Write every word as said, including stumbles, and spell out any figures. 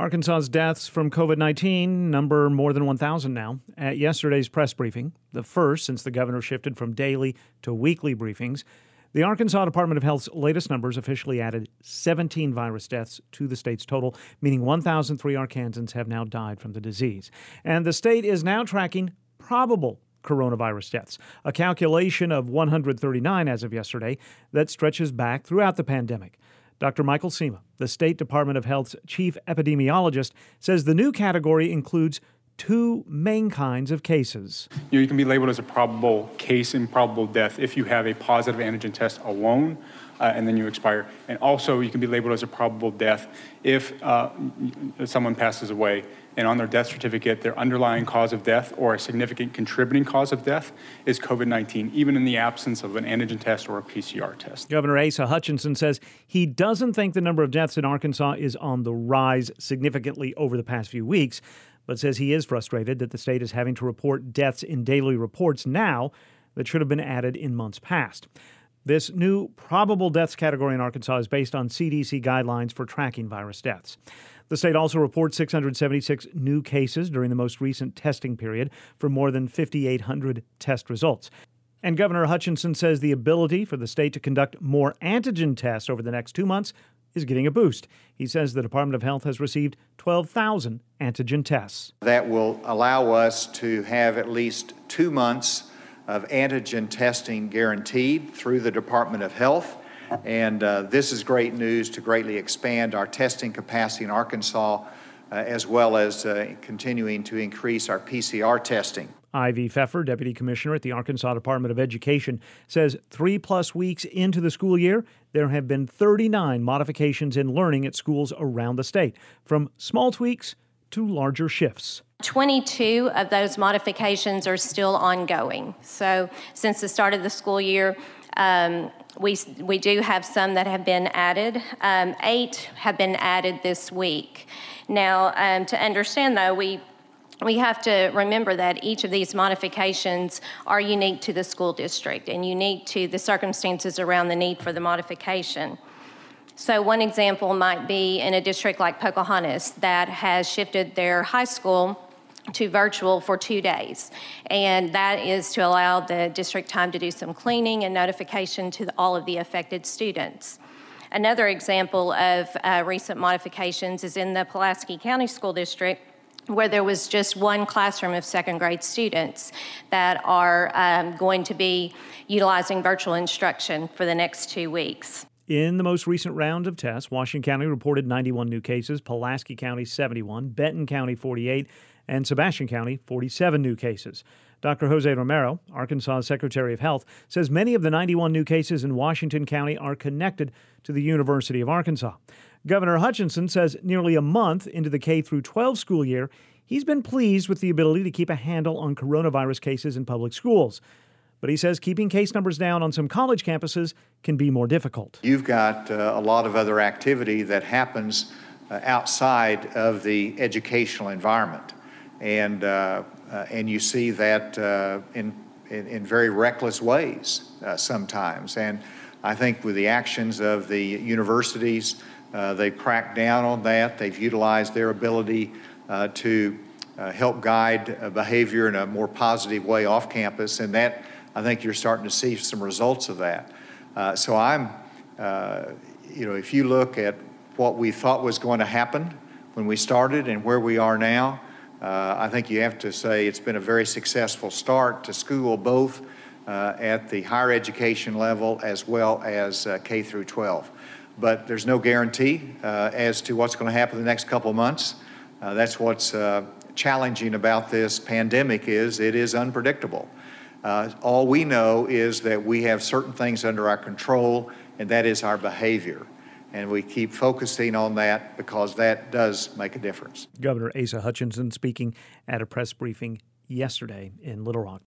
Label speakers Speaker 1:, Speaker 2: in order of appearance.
Speaker 1: Arkansas's deaths from COVID nineteen number more than one thousand now. At yesterday's press briefing, the first since the governor shifted from daily to weekly briefings, the Arkansas Department of Health's latest numbers officially added seventeen virus deaths to the state's total, meaning one thousand three Arkansans have now died from the disease. And the state is now tracking probable coronavirus deaths, a calculation of one hundred thirty-nine as of yesterday that stretches back throughout the pandemic. Doctor Michael Sema, the State Department of Health's chief epidemiologist, says the new category includes two main kinds of cases.
Speaker 2: You know, you can be labeled as a probable case and probable death if you have a positive antigen test alone, uh, and then you expire. And also, you can be labeled as a probable death if uh, someone passes away and on their death certificate, their underlying cause of death or a significant contributing cause of death is COVID nineteen, even in the absence of an antigen test or a P C R test.
Speaker 1: Governor Asa Hutchinson says he doesn't think the number of deaths in Arkansas is on the rise significantly over the past few weeks, but says he is frustrated that the state is having to report deaths in daily reports now that should have been added in months past. This new probable deaths category in Arkansas is based on C D C guidelines for tracking virus deaths. The state also reports six hundred seventy-six new cases during the most recent testing period for more than five thousand eight hundred test results. And Governor Hutchinson says the ability for the state to conduct more antigen tests over the next two months is getting a boost. He says the Department of Health has received twelve thousand antigen tests.
Speaker 3: That will allow us to have at least two months of antigen testing guaranteed through the Department of Health. And uh, this is great news to greatly expand our testing capacity in Arkansas, uh, as well as uh, continuing to increase our P C R testing.
Speaker 1: Ivy Pfeffer, Deputy Commissioner at the Arkansas Department of Education, says three plus weeks into the school year, there have been thirty-nine modifications in learning at schools around the state, from small tweaks to larger shifts.
Speaker 4: twenty-two of those modifications are still ongoing. So since the start of the school year, um, we we do have some that have been added. Um, eight have been added this week. Now, um, to understand, though, we we have to remember that each of these modifications are unique to the school district and unique to the circumstances around the need for the modification. So one example might be in a district like Pocahontas that has shifted their high school to virtual for two days. And that is to allow the district time to do some cleaning and notification to the, all of the affected students. Another example of uh, recent modifications is in the Pulaski County School District, where there was just one classroom of second grade students that are um, going to be utilizing virtual instruction for the next two weeks.
Speaker 1: In the most recent round of tests, Washington County reported ninety-one new cases, Pulaski County seventy-one, Benton County forty-eight, and Sebastian County forty-seven new cases. Doctor Jose Romero, Arkansas Secretary of Health, says many of the ninety-one new cases in Washington County are connected to the University of Arkansas. Governor Hutchinson says nearly a month into the K through twelve school year, he's been pleased with the ability to keep a handle on coronavirus cases in public schools. But he says keeping case numbers down on some college campuses can be more difficult.
Speaker 3: You've got uh, a lot of other activity that happens uh, outside of the educational environment. And uh, uh, and you see that uh, in, in in very reckless ways uh, sometimes. And I think with the actions of the universities, uh, they've cracked down on that. They've utilized their ability uh, to uh, help guide uh, behavior in a more positive way off campus, and that I think you're starting to see some results of that. Uh, so I'm, uh, you know, if you look at what we thought was going to happen when we started and where we are now, uh, I think you have to say it's been a very successful start to school, both uh, at the higher education level as well as uh, K through twelve. But there's no guarantee uh, as to what's going to happen the next couple of months. Uh, that's what's uh, challenging about this pandemic is it is unpredictable. Uh, all we know is that we have certain things under our control, and that is our behavior. And we keep focusing on that because that does make a difference.
Speaker 1: Governor Asa Hutchinson speaking at a press briefing yesterday in Little Rock.